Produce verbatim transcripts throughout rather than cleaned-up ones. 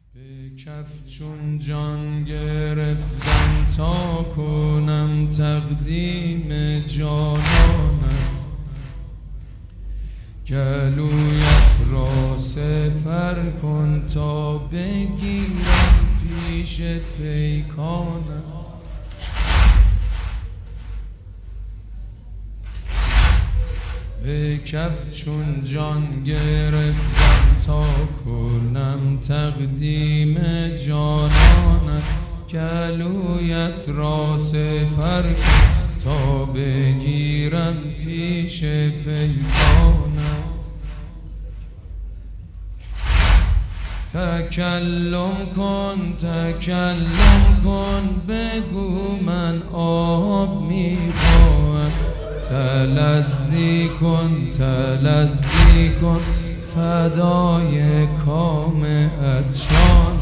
به کف چون جان گرفتم تا کنم تقدیم جانانت، گلویت را سپر کن تا بگیرم پیش پیکانت. به کف چون جان گرفتم تا کنم تقدیم جانانت، گلویت را سپر کن تا بگیرم پیش پیکانت. تکلم کن تکلم کن بگو من آب میخواهم، تلذی کن تلذی کن فدای کام عطشان.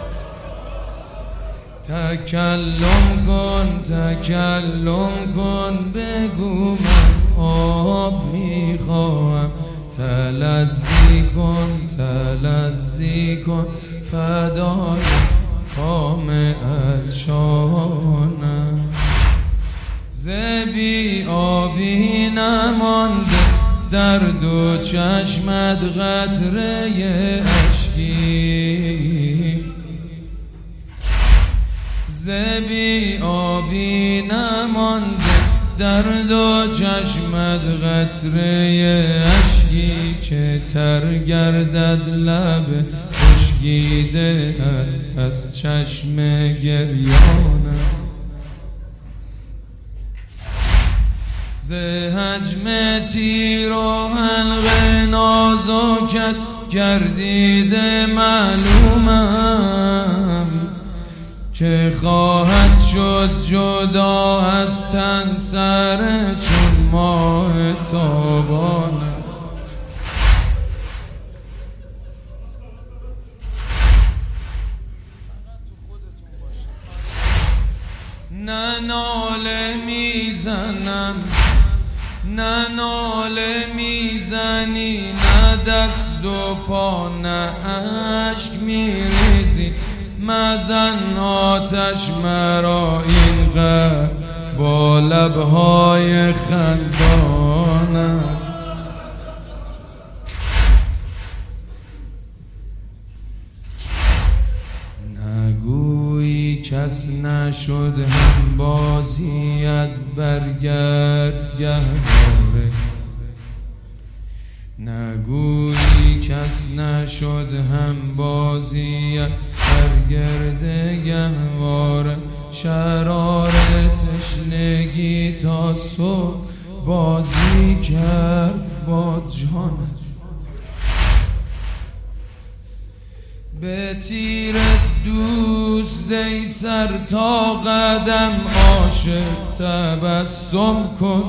تکلم کن تکلم کن بگو من آب میخواهم، تلذی کن تلذی کن فدای کام عطشانم. ز بی آبی نمانده در دو چشمت قطره اشکی، ز بی آبی نمانده در دو چشمت قطره اشکی، که تر گردد لب خشکیده از چشم گریانم. ز حجم تیر و حلق نازکت گردیده معلومم، که خواهد شد جدا از تن سر چون ماه تابانم. نه ناله میزنم نه ناله میزنی، نه دست و پا نه اشک میریزی، مزن آتش مرا اینقدر با لبهای خندانت. نگویی کس نشد هم بازیت برگرد گهواره، نگویی کس نشد هم بازیت برگرد گهواره. شرار تشنگی تا صبح بازی کرد با جانت، به تیر دوست ای سر تا قدم عاشق تبسم کن،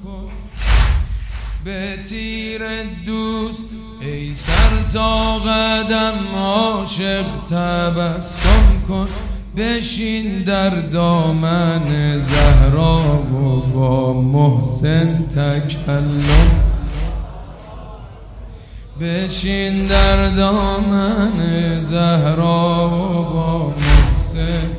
به تیر دوست ای سر تا قدم عاشق تبسم کن. بشین در دامن زهرا و با محسن تکلم، بشین در دامن زهرا و با محسن